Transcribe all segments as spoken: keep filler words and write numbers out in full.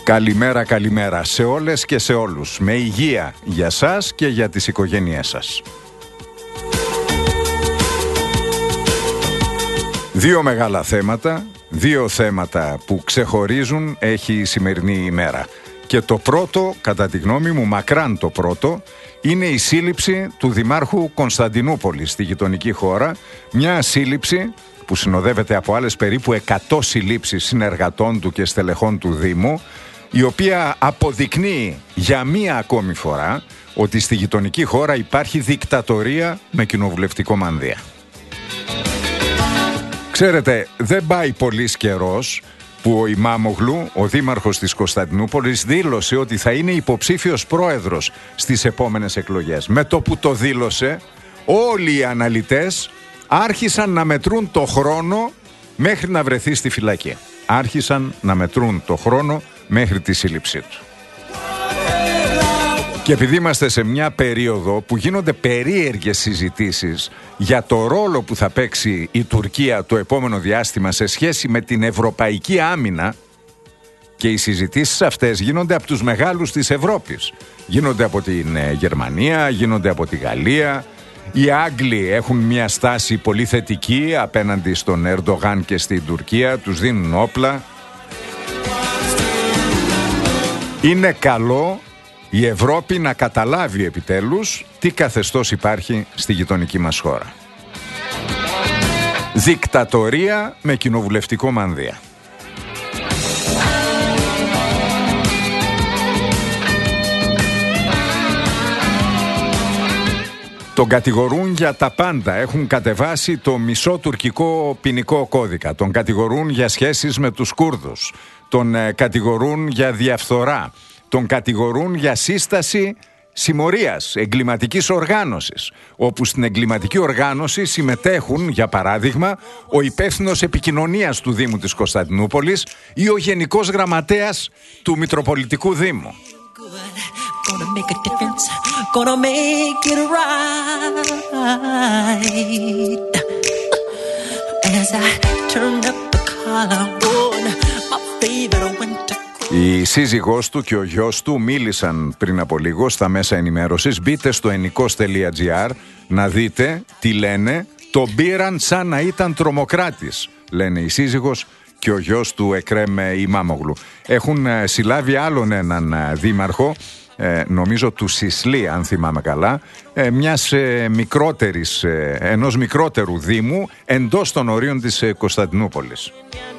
Καλημέρα, καλημέρα σε όλες και σε όλους. Με υγεία για σας και για τις οικογένειές σας. Δύο μεγάλα θέματα, δύο θέματα που ξεχωρίζουν έχει η σημερινή ημέρα. Και το πρώτο, κατά τη γνώμη μου, μακράν το πρώτο, είναι η σύλληψη του Δημάρχου Κωνσταντινούπολης στη γειτονική χώρα. Μια σύλληψη που συνοδεύεται από άλλες περίπου εκατό συλλήψεις συνεργατών του και στελεχών του Δήμου, η οποία αποδεικνύει για μία ακόμη φορά ότι στη γειτονική χώρα υπάρχει δικτατορία με κοινοβουλευτικό μανδύα. Ξέρετε, δεν πάει πολύς καιρός που ο Ημάμογλου, ο δήμαρχος της Κωνσταντινούπολης, δήλωσε ότι θα είναι υποψήφιος πρόεδρος στις επόμενες εκλογές. Με το που το δήλωσε, όλοι οι αναλυτές άρχισαν να μετρούν το χρόνο μέχρι να βρεθεί στη φυλακή. Άρχισαν να μετρούν το χρόνο μέχρι τη σύλληψή του. Και επειδή είμαστε σε μια περίοδο που γίνονται περίεργες συζητήσεις για το ρόλο που θα παίξει η Τουρκία το επόμενο διάστημα σε σχέση με την ευρωπαϊκή άμυνα, και οι συζητήσεις αυτές γίνονται από τους μεγάλους της Ευρώπης. Γίνονται από την Γερμανία, γίνονται από τη Γαλλία. Οι Άγγλοι έχουν μια στάση πολύ θετική απέναντι στον Ερντογάν και στην Τουρκία, τους δίνουν όπλα. Είναι καλό η Ευρώπη να καταλάβει επιτέλους τι καθεστώς υπάρχει στη γειτονική μας χώρα. Δικτατορία με κοινοβουλευτικό μανδύα. Τον κατηγορούν για τα πάντα. Έχουν κατεβάσει το μισό τουρκικό ποινικό κώδικα. Τον κατηγορούν για σχέσεις με τους Κούρδους. Τον ε, κατηγορούν για διαφθορά. Τον κατηγορούν για σύσταση συμμορίας, εγκληματικής οργάνωσης, όπου στην εγκληματική οργάνωση συμμετέχουν, για παράδειγμα, ο υπεύθυνος επικοινωνίας του Δήμου της Κωνσταντινούπολης ή ο Γενικός Γραμματέας του Μητροπολιτικού Δήμου. Η σύζυγός του και ο γιος του μίλησαν πριν από λίγο στα μέσα ενημέρωσης. Μπείτε στο ενικός τελεία τζι άρ να δείτε τι λένε. Τον πήραν σαν να ήταν τρομοκράτης, λένε η σύζυγος και ο γιος του Εκρέμ Ημάμογλου. Έχουν συλλάβει άλλον έναν δήμαρχο, ε, νομίζω του Σισλή αν θυμάμαι καλά, ε, μιας ε, μικρότερης, ε, ενός μικρότερου δήμου εντός των ορίων της ε, Κωνσταντινούπολης.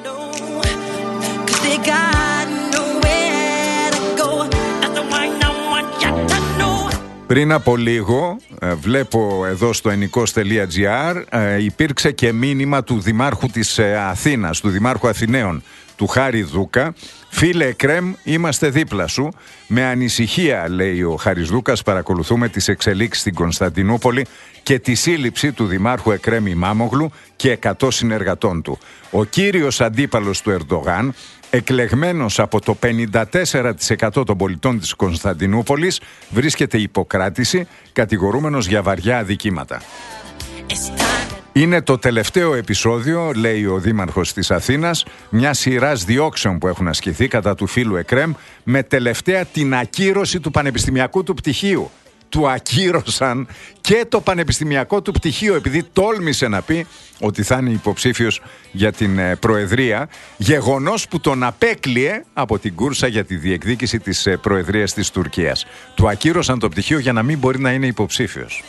Πριν από λίγο, βλέπω εδώ στο ενικός τελεία τζι άρ, υπήρξε και μήνυμα του Δημάρχου της Αθήνας, του Δημάρχου Αθηναίων, του Χάρη Δούκα. Φίλε Εκρέμ, είμαστε δίπλα σου. Με ανησυχία, λέει ο Χάρης Δούκας, παρακολουθούμε τις εξελίξεις στην Κωνσταντινούπολη και τη σύλληψη του Δημάρχου Εκρέμ Ημάμογλου και εκατό συνεργατών του. Ο κύριος αντίπαλος του Ερντογάν, εκλεγμένος από το πενήντα τέσσερα τοις εκατό των πολιτών της Κωνσταντινούπολης, βρίσκεται υποκράτηση, κατηγορούμενος για βαριά αδικήματα. Είναι το τελευταίο επεισόδιο, λέει ο δήμαρχος της Αθήνας, μια σειράς διώξεων που έχουν ασκηθεί κατά του φίλου Εκρέμ, με τελευταία την ακύρωση του πανεπιστημιακού του πτυχίου. Του ακύρωσαν και το πανεπιστημιακό του πτυχίο, επειδή τόλμησε να πει ότι θα είναι υποψήφιος για την ε, προεδρία, γεγονός που τον απέκλειε από την κούρσα για τη διεκδίκηση της ε, προεδρίας της Τουρκίας. Του ακύρωσαν το πτυχίο για να μην μπορεί να είναι υποψήφιος.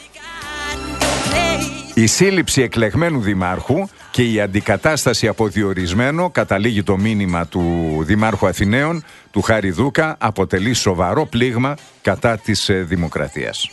Η σύλληψη εκλεγμένου δημάρχου και η αντικατάσταση από διορισμένο, καταλήγει το μήνυμα του Δημάρχου Αθηναίων, του Χάρη Δούκα, αποτελεί σοβαρό πλήγμα κατά της ε, δημοκρατίας.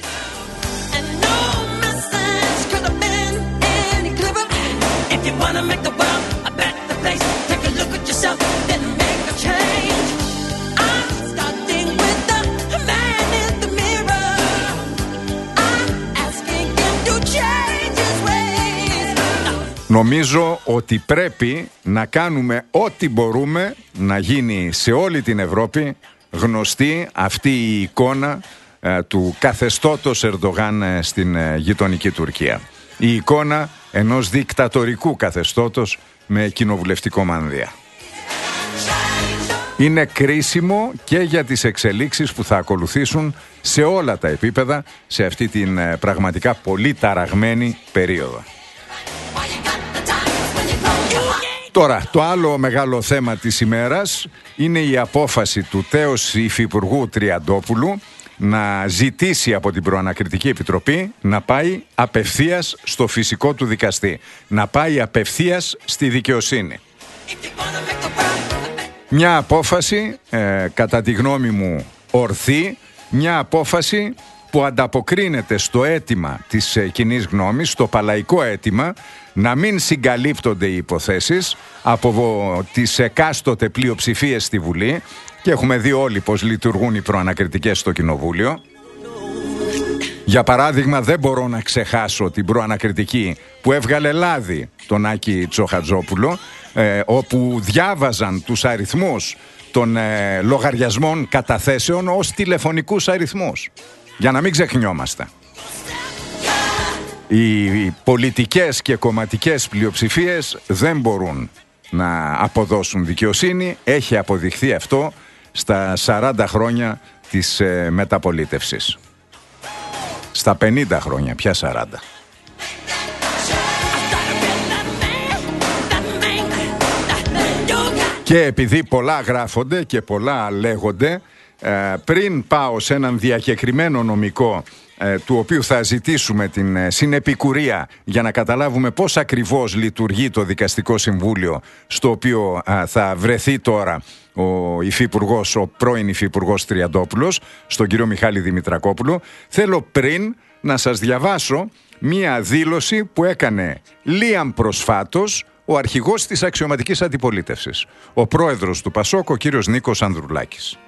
Νομίζω ότι πρέπει να κάνουμε ό,τι μπορούμε να γίνει σε όλη την Ευρώπη γνωστή αυτή η εικόνα ε, του καθεστώτος Ερντογάν ε, στην ε, γειτονική Τουρκία. Η εικόνα ενός δικτατορικού καθεστώτος με κοινοβουλευτικό μανδύα. είναι κρίσιμο και για τις εξελίξεις που θα ακολουθήσουν σε όλα τα επίπεδα σε αυτή την ε, πραγματικά πολύ ταραγμένη περίοδο. Τώρα, το άλλο μεγάλο θέμα της ημέρας είναι η απόφαση του τέως Υφυπουργού Τριαντόπουλου να ζητήσει από την Προανακριτική Επιτροπή να πάει απευθείας στο φυσικό του δικαστή, να πάει απευθείας στη δικαιοσύνη. Μια απόφαση, ε, κατά τη γνώμη μου, ορθή, μια απόφαση που ανταποκρίνεται στο αίτημα της ε, κοινής γνώμης, στο παλαϊκό αίτημα, να μην συγκαλύπτονται οι υποθέσεις από τις εκάστοτε πλειοψηφίες στη Βουλή, και έχουμε δει όλοι πώς λειτουργούν οι προανακριτικές στο Κοινοβούλιο. Για παράδειγμα, δεν μπορώ να ξεχάσω την προανακριτική που έβγαλε λάδι τον Άκη Τσοχατζόπουλο, ε, όπου διάβαζαν τους αριθμούς των ε, λογαριασμών καταθέσεων ως τηλεφωνικούς αριθμούς. Για να μην ξεχνιόμαστε. Οι πολιτικές και κομματικές πλειοψηφίες δεν μπορούν να αποδώσουν δικαιοσύνη. Έχει αποδειχθεί αυτό στα σαράντα χρόνια της ε, μεταπολίτευσης. Στα πενήντα χρόνια, πια σαράντα. Και επειδή πολλά γράφονται και πολλά λέγονται, ε, πριν πάω σε έναν διακεκριμένο νομικό, ε, του οποίου θα ζητήσουμε την ε, συνεπικουρία για να καταλάβουμε πώς ακριβώς λειτουργεί το Δικαστικό Συμβούλιο, στο οποίο ε, θα βρεθεί τώρα ο υφυπουργός, ο πρώην υφυπουργός Τριαντόπουλος, στον κύριο Μιχάλη Δημητρακόπουλο, θέλω πριν να σας διαβάσω μία δήλωση που έκανε λίαν προσφάτως ο αρχηγός της αξιωματικής αντιπολίτευσης, ο πρόεδρος του Πασόκ, ο κύριος Νίκος Ανδρουλάκης.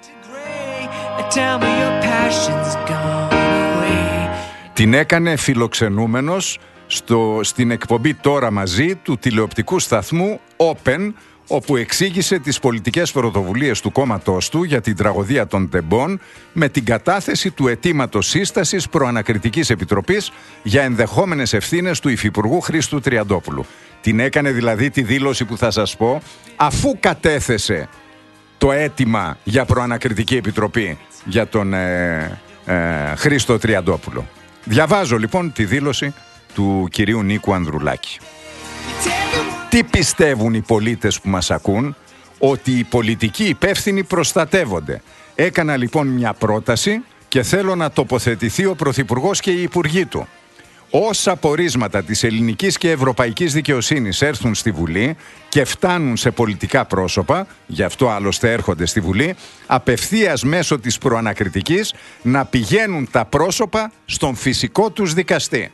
Την έκανε φιλοξενούμενος στο, στην εκπομπή «Τώρα μαζί» του τηλεοπτικού σταθμού Open, όπου εξήγησε τις πολιτικές πρωτοβουλίες του κόμματός του για την τραγωδία των Τεμπών με την κατάθεση του αιτήματος σύστασης Προανακριτικής Επιτροπής για ενδεχόμενες ευθύνες του Υφυπουργού Χρήστου Τριαντόπουλου. Την έκανε δηλαδή τη δήλωση που θα σας πω αφού κατέθεσε το αίτημα για Προανακριτική Επιτροπή για τον ε, ε, Χρήστο Τριαντόπουλο. Διαβάζω λοιπόν τη δήλωση του κυρίου Νίκου Ανδρουλάκη. Τι πιστεύουν οι πολίτες που μας ακούν? Ότι οι πολιτικοί υπεύθυνοι προστατεύονται. Έκανα λοιπόν μια πρόταση και θέλω να τοποθετηθεί ο Πρωθυπουργός και οι υπουργοί του. Όσα πορίσματα της ελληνικής και ευρωπαϊκής δικαιοσύνης έρθουν στη Βουλή και φτάνουν σε πολιτικά πρόσωπα, γι' αυτό άλλωστε έρχονται στη Βουλή, απευθείας μέσω της προανακριτικής να πηγαίνουν τα πρόσωπα στον φυσικό τους δικαστή.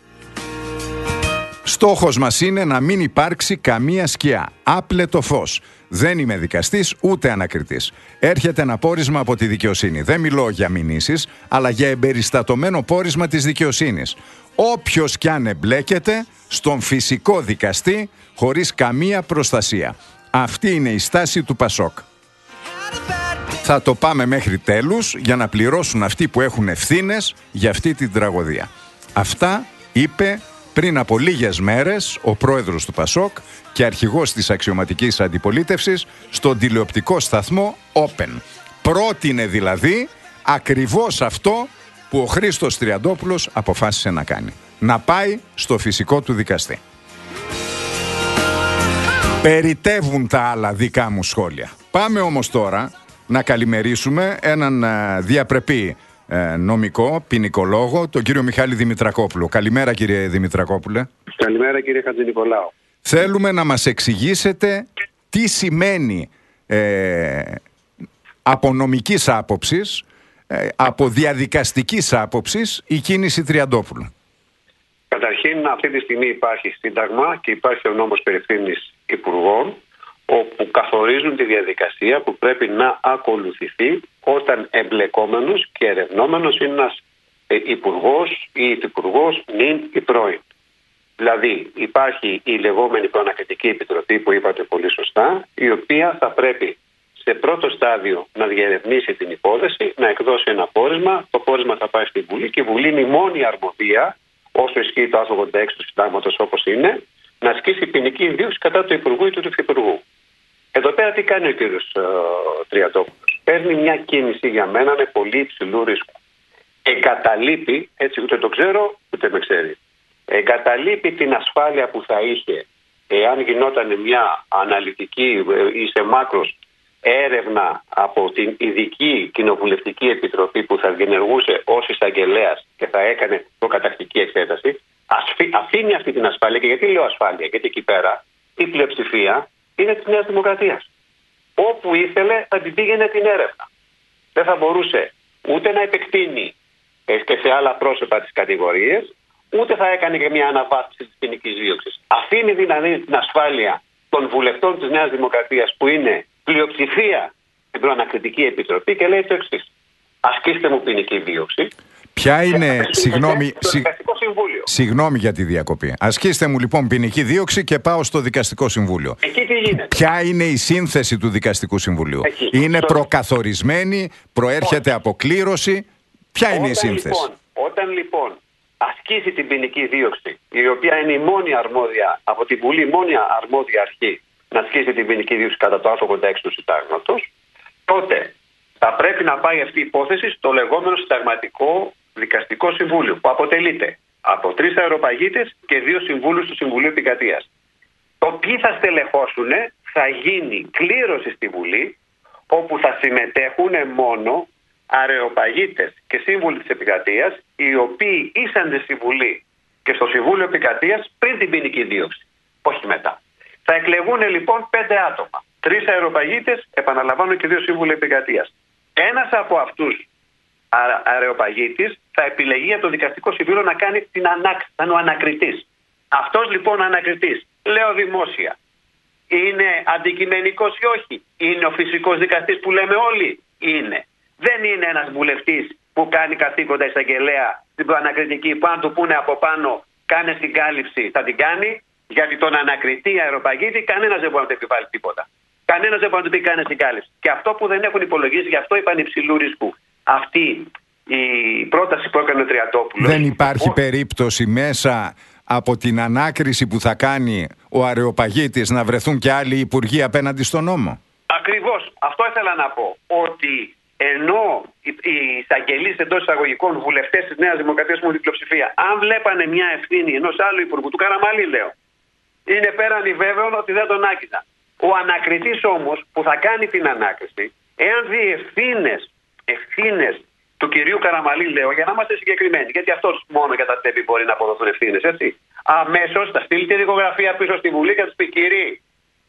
Στόχος μας είναι να μην υπάρξει καμία σκιά, άπλετο φως. Δεν είμαι δικαστής ούτε ανακριτής. Έρχεται ένα πόρισμα από τη δικαιοσύνη. Δεν μιλώ για μηνύσεις, αλλά για εμπεριστατωμένο πόρισμα της δικαιοσύνης. Όποιος κι αν εμπλέκεται στον φυσικό δικαστή χωρίς καμία προστασία. Αυτή είναι η στάση του Πασόκ. Θα το πάμε μέχρι τέλους για να πληρώσουν αυτοί που έχουν ευθύνες για αυτή την τραγωδία. Αυτά είπε πριν από λίγες μέρες ο πρόεδρος του Πασόκ και αρχηγός της αξιωματικής αντιπολίτευσης στον τηλεοπτικό σταθμό Open. Πρότεινε δηλαδή ακριβώς αυτό που ο Χρήστος Τριαντόπουλος αποφάσισε να κάνει. Να πάει στο φυσικό του δικαστή. Περιτεύουν τα άλλα δικά μου σχόλια. Πάμε όμως τώρα να καλημερίσουμε έναν διαπρεπή νομικό, ποινικολόγο, τον κύριο Μιχάλη Δημητρακόπουλο. Καλημέρα κύριε Δημητρακόπουλε. Καλημέρα κύριε Χατζηνικολάου. Θέλουμε να μας εξηγήσετε τι σημαίνει ε, από νομικής άποψης, ε, από διαδικαστικής άποψης η κίνηση Τριαντόπουλου. Καταρχήν αυτή τη στιγμή υπάρχει σύνταγμα και υπάρχει ο νόμος περί ευθύνης υπουργών, όπου καθορίζουν τη διαδικασία που πρέπει να ακολουθηθεί όταν εμπλεκόμενος και ερευνόμενος είναι ένας ε, υπουργός ή υφυπουργός νυν ή πρώην. Δηλαδή υπάρχει η λεγόμενη Προανακριτική Επιτροπή που είπατε πολύ σωστά, η οποία θα πρέπει σε πρώτο στάδιο να διερευνήσει την υπόθεση, να εκδώσει ένα πόρισμα, το πόρισμα θα πάει στη Βουλή και η Βουλή είναι η μόνη αρμοδία, όσο ισχύει το άρθρο ογδόντα έξι του Συντάγματος όπως είναι, να ασκήσει ποινική δίωξη κατά του Υπουργού ή του Υφυπουργού. Εδώ πέρα τι κάνει ο κύριος uh, Τριαντόπουλος? Παίρνει μια κίνηση για μένα με πολύ υψηλού ρίσκου. Εγκαταλείπει, έτσι ούτε το ξέρω ούτε με ξέρει, εγκαταλείπει την ασφάλεια που θα είχε εάν γινόταν μια αναλυτική ή σε μάκρος έρευνα από την ειδική κοινοβουλευτική επιτροπή που θα διενεργούσε ως εισαγγελέας και θα έκανε προκαταρκτική εξέταση. Αφήνει αυτή την ασφάλεια. Και γιατί λέω ασφάλεια? Γιατί εκεί πέρα η πλειοψηφία είναι της Νέας Δημοκρατίας. Όπου ήθελε θα την πήγαινε την έρευνα. Δεν θα μπορούσε ούτε να επεκτείνει και σε άλλα πρόσωπα τις κατηγορίες, ούτε θα έκανε και μια αναβάθμιση της ποινικής δίωξης. Αφήνει δηλαδή την ασφάλεια των βουλευτών της Νέας Δημοκρατίας που είναι πλειοψηφία στην προανακριτική επιτροπή και λέει το εξής: ασκήστε μου ποινική δίωξη. Ποια είναι, συγγνώμη, στο Δικαστικό Συμβούλιο. Συγγνώμη για τη διακοπή. Ασκήστε μου λοιπόν ποινική δίωξη και πάω στο Δικαστικό Συμβούλιο. Εκεί τι γίνεται? Ποια είναι η σύνθεση του Δικαστικού Συμβουλίου? Εκεί. Είναι στο... προκαθορισμένη, προέρχεται από κλήρωση? Ποια είναι όταν, η σύνθεση? Λοιπόν, όταν λοιπόν ασκήσει την ποινική δίωξη, η οποία είναι η μόνη αρμόδια, από την Βουλή, η μόνη αρμόδια αρχή να ασκήσει την ποινική δίωξη κατά το άρθρο ογδόντα έξι του Συντάγματος, τότε θα πρέπει να πάει αυτή η υπόθεση στο λεγόμενο Συνταγματικό Δικαστικό Συμβούλιο, που αποτελείται από τρεις αεροπαγίτες και δύο συμβούλους του Συμβουλίου Επικρατείας. Το ποιοι θα στελεχώσουν θα γίνει κλήρωση στη Βουλή, όπου θα συμμετέχουν μόνο αεροπαγίτες και σύμβουλοι της Επικρατείας, οι οποίοι ήσανται στη Βουλή και στο Συμβούλιο Επικρατείας πριν την ποινική δίωξη, όχι μετά. Θα εκλεγούν λοιπόν πέντε άτομα. Τρεις αεροπαγίτες, επαναλαμβάνω, και δύο σύμβουλοι Επικρατείας. Ένας από αυτούς αεροπαγίτης θα επιλεγεί από το Δικαστικό Συμβούλιο να κάνει την ανάκριση, θα είναι ο ανακριτής. Αυτός λοιπόν ο ανακριτής, λέω δημόσια, είναι αντικειμενικός ή όχι? Είναι ο φυσικός δικαστής που λέμε όλοι? Είναι. Δεν είναι ένας βουλευτής που κάνει καθήκοντα εισαγγελέα στην προανακριτική, που αν του πούνε από πάνω κάνε την κάλυψη, θα την κάνει, γιατί τον ανακριτή αεροπαγίτη κανένας δεν μπορεί να του επιβάλλει τίποτα. Κανένας δεν μπορεί να του πει κάνε την κάλυψη. Και αυτό που δεν έχουν υπολογίσει, γι' αυτό είπαν υψηλού ρίσκου. Αυτή η πρόταση που έκανε ο Τριαντόπουλος. Δεν υπάρχει ο... περίπτωση μέσα από την ανάκριση που θα κάνει ο αεροπαγίτης να βρεθούν και άλλοι υπουργοί απέναντι στον νόμο? Ακριβώς. Αυτό ήθελα να πω. Ότι ενώ οι εισαγγελείς εντός εισαγωγικών βουλευτές της Νέας Δημοκρατίας που έχουν την πλειοψηφία, αν βλέπανε μια ευθύνη ενός άλλου υπουργού, του Καραμαλή λέω, είναι πέραν βέβαιο ότι δεν τον άκουγαν. Ο ανακριτής όμως που θα κάνει την ανάκριση, εάν δει ευθύνες, ευθύνες του κυρίου Καραμαλή, λέω, για να είμαστε συγκεκριμένοι, γιατί αυτός μόνο για τα τέπη μπορεί να αποδοθούν ευθύνες, έτσι. Αμέσως θα στείλει τη δικογραφία πίσω στη Βουλή και θα του πει: κύριε,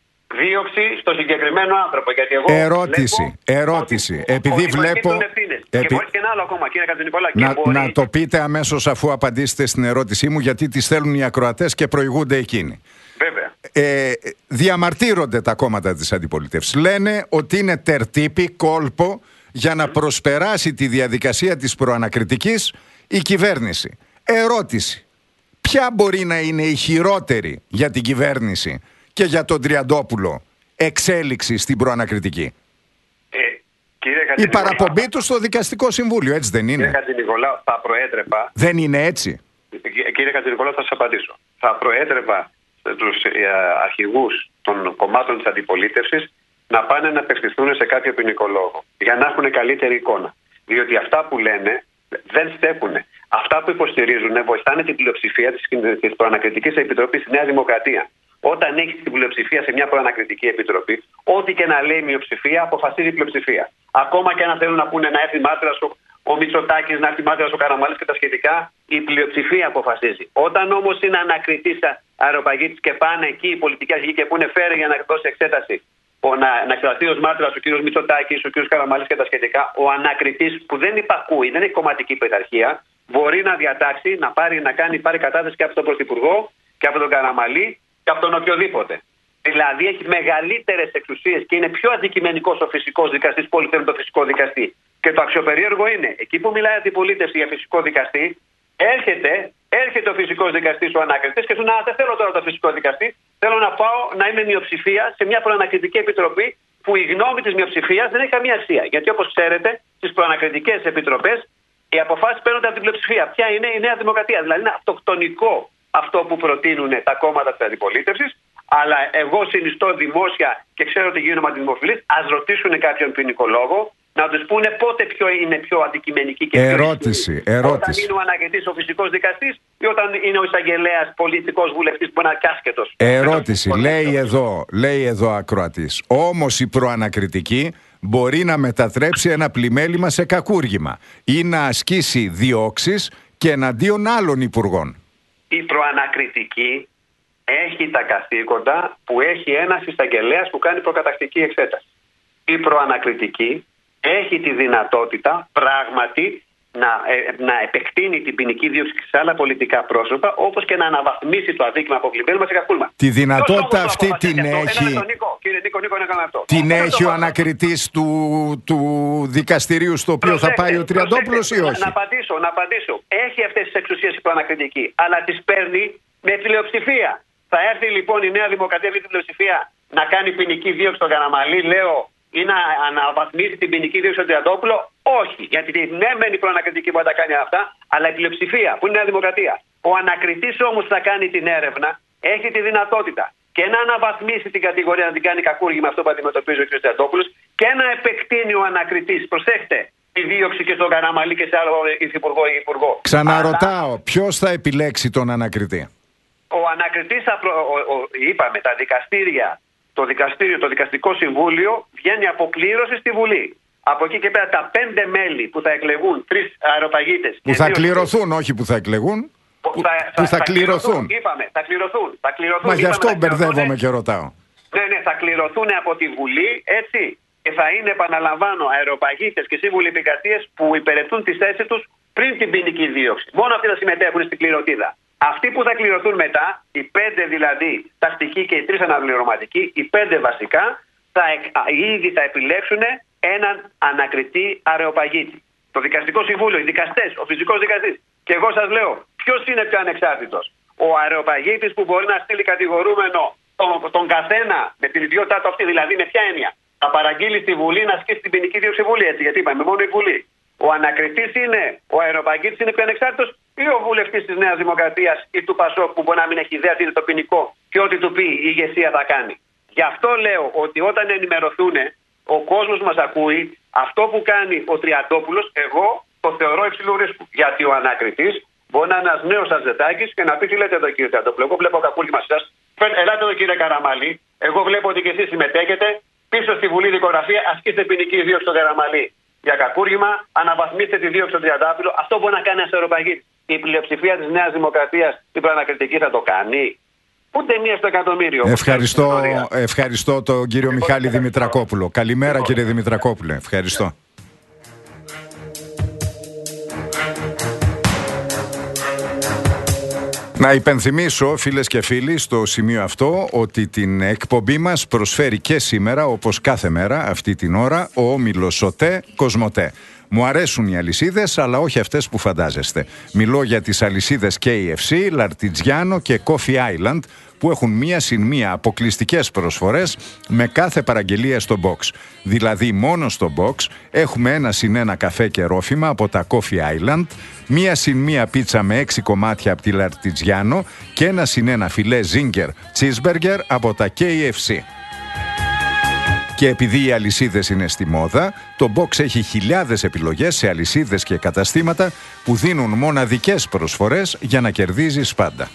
δίωξη στο συγκεκριμένο άνθρωπο. Γιατί εγώ ερώτηση, ερώτηση. Ότι, επειδή ότι βλέπω. Επί... Και μπορεί και ένα άλλο ακόμα, κύριε Κατζηνικολά. Να, μπορεί... να το πείτε αμέσως αφού απαντήσετε στην ερώτησή μου, γιατί τις θέλουν οι ακροατές και προηγούνται εκείνοι. Βέβαια. Ε, διαμαρτύρονται τα κόμματα της αντιπολίτευσης. Λένε ότι είναι τερτύπη, κόλπο για να προσπεράσει τη διαδικασία της προανακριτικής η κυβέρνηση. Ερώτηση. Ποια μπορεί να είναι η χειρότερη για την κυβέρνηση και για τον Τριαντόπουλο εξέλιξη στην προανακριτική? Ε, κύριε η παραπομπή του στο Δικαστικό Συμβούλιο, έτσι δεν είναι? Κύριε Κατζηνικολά, θα προέτρεπα. Δεν είναι έτσι? Κύριε Κατζηνικολά, θα σας απαντήσω. Θα προέτρεπα τους αρχηγούς των κομμάτων της αντιπολίτευσης να πάνε να απευθυνθούν σε κάποιο ποινικολόγο για να έχουν καλύτερη εικόνα. Διότι αυτά που λένε δεν στέκουν. Αυτά που υποστηρίζουν βοηθάνε την πλειοψηφία της προανακριτικής επιτροπής στη Νέα Δημοκρατία. Όταν έχει την πλειοψηφία σε μια προανακριτική επιτροπή, ό,τι και να λέει η μειοψηφία, αποφασίζει η πλειοψηφία. Ακόμα και αν θέλουν να πούνε να έρθει μάρτυρας ο, ο Μητσοτάκης, να έρθει μάρτυρας ο Καραμαλής και τα σχετικά, η πλειοψηφία αποφασίζει. Όταν όμως είναι ανακριτής αεροπαγίτης και πάνε εκεί οι πολιτικοί αρχηγοί και πούνε φέρε για να δώσει εξέταση, ο, να, να εξεταστεί ως μάρτυρας ο κ. Μητσοτάκης, ο κ. Καραμαλής και τα σχετικά, ο ανακριτής που δεν υπακούει, δεν έχει κομματική πειθαρχία, μπορεί να διατάξει, να, πάρει, να κάνει, πάρει κατάθεση και από τον Πρωθυπουργό και από τον Καραμαλή και από τον οποιοδήποτε. Δηλαδή έχει μεγαλύτερες εξουσίες και είναι πιο αντικειμενικός ο φυσικός δικαστής που όλοι θέλουν το φυσικό δικαστή. Και το αξιοπερίεργο είναι, εκεί που μιλάει η αντιπολίτευση για φυσικό δικαστή, έρχεται, έρχεται ο φυσικός δικαστής, ο ανακριτής, και σου να δεν θέλω τώρα το φυσικό δικαστή, θέλω να πάω να είμαι μειοψηφία σε μια προανακριτική επιτροπή που η γνώμη της μειοψηφίας δεν έχει καμία αξία. Γιατί όπως ξέρετε, στις προανακριτικές επιτροπές οι αποφάσεις παίρνονται από την πλειοψηφία. Ποια είναι η Νέα Δημοκρατία? Δηλαδή είναι αυτοκτονικό αυτό που προτείνουν τα κόμματα της αντιπολίτευσης. Αλλά εγώ συνιστώ δημόσια και ξέρω ότι γίνομαι αντιδημοφιλής. Ας ρωτήσουν κάποιον ποινικολόγο να τους πούνε πότε ποιο είναι πιο αντικειμενική και πιο ερώτηση, ερώτηση. Όταν είναι ο ανακριτής ο φυσικός δικαστής ή όταν είναι ο εισαγγελέας πολιτικός βουλευτής που είναι άκασκετος. Ερώτηση. Λέει εδώ, λέει εδώ ακροατής. Όμως η προανακριτική μπορεί να μετατρέψει ένα πλημέλημα σε κακούργημα ή να ασκήσει διώξεις και εναντίον άλλων υπουργών. Η προανακριτική έχει τα καθήκοντα που έχει ένας εισαγγελέας που κάνει προκατακτική εξέταση. Η προανακριτική έχει τη δυνατότητα πράγματι να, ε, να επεκτείνει την ποινική δίωξη σε άλλα πολιτικά πρόσωπα, όπως και να αναβαθμίσει το αδίκημα από πλημέλημα σε κακούλμα. Τη δυνατότητα αυτή την έχει. Ένα Νίκο, κύριε Νίκο, Νίκο, Νίκο, αυτό. Την έχει ο ανακριτής του, του δικαστηρίου στο οποίο προσέξτε, θα πάει ο Τριαντόπουλος ή όχι? Να, να απαντήσω, να απαντήσω. Έχει αυτές τις εξουσίες η προανακριτική, αλλά τις παίρνει με πλειοψηφία. Θα έρθει λοιπόν η Νέα Δημοκρατία με την πλειοψηφία να κάνει ποινική δίωξη στον Καραμανλή, λέω, ή να αναβαθμίσει την ποινική δίωξη στον Τριαντόπουλο? Όχι. Γιατί ναι, μεν η προανακριτική μπορεί να τα κάνει αυτά, αλλά η πλειοψηφία που είναι η Νέα Δημοκρατία. Ο ανακριτής όμως θα κάνει την έρευνα, έχει τη δυνατότητα και να αναβαθμίσει την κατηγορία, να την κάνει κακούργημα αυτό που αντιμετωπίζει ο κ. Τριαντόπουλος, και να επεκτείνει ο ανακριτής, προσέξτε, τη δίωξη και στον Καραμανλή και σε άλλο υφυπουργό ή υπουργό. Ξαναρωτάω, ποιος θα επιλέξει τον ανακριτή? Ο ανακριτής, είπαμε, τα δικαστήρια, το δικαστήριο, το δικαστικό συμβούλιο βγαίνει από κλήρωση στη Βουλή. Από εκεί και πέρα τα πέντε μέλη που θα εκλεγούν, τρεις αεροπαγίτες. Που θα κληρωθούν, όχι που θα εκλεγούν. Που θα, θα, που θα, θα κληρωθούν. κληρωθούν. Είπαμε, θα κληρωθούν. Θα κληρωθούν. Μα γι' αυτό μπερδεύομαι και ρωτάω. Ναι, ναι, θα κληρωθούν από τη Βουλή, έτσι. Και θα είναι, επαναλαμβάνω, αεροπαγίτες και σύμβουλοι επικρατείας που υπηρετούν τη θέση τους πριν την ποινική δίωξη. Μόνο αυτοί θα συμμετέχουν στην κληρωτίδα. Αυτοί που θα κληρωθούν μετά, οι πέντε δηλαδή τακτικοί και οι τρεις αναπληρωματικοί, οι πέντε βασικά, θα, ήδη θα επιλέξουν έναν ανακριτή αεροπαγίτη. Το δικαστικό συμβούλιο, οι δικαστές, ο φυσικός δικαστής. Και εγώ σας λέω, ποιος είναι πιο ανεξάρτητος? Ο αεροπαγίτης που μπορεί να στείλει κατηγορούμενο τον, τον καθένα με την ιδιότητά του αυτή, δηλαδή με ποια έννοια? Θα παραγγείλει στη Βουλή να ασκήσει την ποινική δίωξη Βουλή, έτσι, γιατί είπαμε μόνο η Βουλή. Ο ανακριτής είναι, ο αεροπαγίτης είναι πιο ανεξάρτητος, ή ο βουλευτής της Νέας Δημοκρατίας ή του Πασόκ που μπορεί να μην έχει ιδέα τι είναι το ποινικό και ό,τι του πει η ηγεσία θα κάνει. Γι' αυτό λέω ότι όταν ενημερωθούν, ο κόσμος μας ακούει, αυτό που κάνει ο Τριαντόπουλος, εγώ το θεωρώ υψηλού ρίσκου. Γιατί ο ανακριτής μπορεί να είναι ένας νέος Αζετάκης και να πει: τι λέτε εδώ, κύριε Τριαντόπουλο? Εγώ βλέπω κακούλημα σας. Ελάτε εδώ, κύριε Καραμανλή. Εγώ βλέπω ότι και εσείς συμμετέχετε. Πίσω στη Βουλή Δικογραφία ασκήστε ποινική δίωξη στον Καραμανλή για κακούργημα, αναβαθμίστε τη δίωξη στον Τριαντόπουλο. Αυτό μπορεί να κάνει ένας αεροπαγίτης. Η πλειοψηφία της Νέας Δημοκρατίας την προανακριτική θα το κάνει? Ούτε μία στο εκατομμύριο. Ευχαριστώ, ευχαριστώ τον κύριο Μιχάλη Δημητρακόπουλο. Καλημέρα, κύριε Δημητρακόπουλε. Ευχαριστώ. Να υπενθυμίσω, φίλες και φίλοι, στο σημείο αυτό ότι την εκπομπή μας προσφέρει και σήμερα, όπως κάθε μέρα αυτή την ώρα, ο όμιλος ΣΟΤΕ Κοσμοτέ. Μου αρέσουν οι αλυσίδες, αλλά όχι αυτές που φαντάζεστε. Μιλώ για τις αλυσίδες κέι εφ σι, Λαρτιτζιάνο και Coffee Island, που έχουν μία συν μία αποκλειστικές προσφορές με κάθε παραγγελία στο box. Δηλαδή μόνο στο box έχουμε ένα συν ένα καφέ και ρόφημα από τα Coffee Island, μία συν μία πίτσα με έξι κομμάτια από τη Λαρτιτζιάνο και ένα συν ένα φιλέ Zinger cheeseburger από τα κέι εφ σι. Και επειδή οι αλυσίδες είναι στη μόδα, το Box έχει χιλιάδες επιλογές σε αλυσίδες και καταστήματα που δίνουν μοναδικές προσφορές για να κερδίζεις πάντα.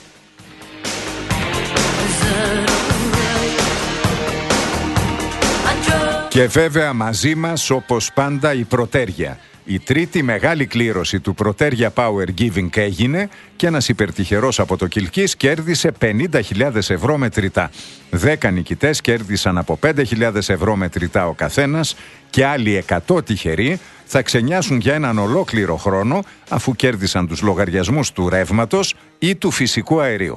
Και βέβαια μαζί μας, όπως πάντα, η Πρωτέρια. Η τρίτη μεγάλη κλήρωση του Πρωτέρια Power Giving έγινε και ένας υπερτυχερός από το Κιλκής κέρδισε πενήντα χιλιάδες ευρώ μετρητά. Δέκα νικητές κέρδισαν από πέντε χιλιάδες ευρώ μετρητά ο καθένας και άλλοι εκατό τυχεροί θα ξενιάσουν για έναν ολόκληρο χρόνο αφού κέρδισαν τους λογαριασμούς του ρεύματος ή του φυσικού αερίου.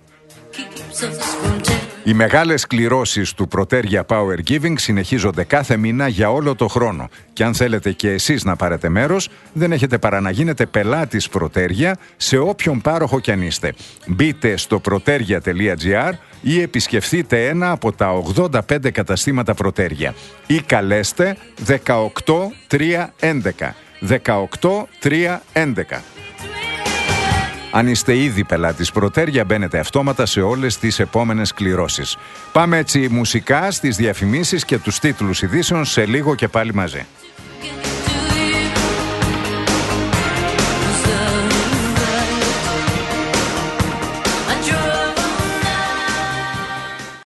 Οι μεγάλες κληρώσεις του Πρωτέρια Power Giving συνεχίζονται κάθε μήνα για όλο το χρόνο. Και αν θέλετε και εσείς να πάρετε μέρος, δεν έχετε παρά να γίνετε πελάτης Πρωτέρια σε όποιον πάροχο κι αν είστε. Μπείτε στο πρωτέρια τελεία τζι άρ ή επισκεφθείτε ένα από τα ογδόντα πέντε καταστήματα Πρωτέρια. Ή καλέστε δεκαοκτώ τριακόσια έντεκα. δεκαοκτώ τριακόσια έντεκα. Αν είστε ήδη πελάτης Προτέρια, μπαίνετε αυτόματα σε όλες τις επόμενες κληρώσεις. Πάμε έτσι μουσικά στις διαφημίσεις και τους τίτλους ειδήσεων, σε λίγο και πάλι μαζί.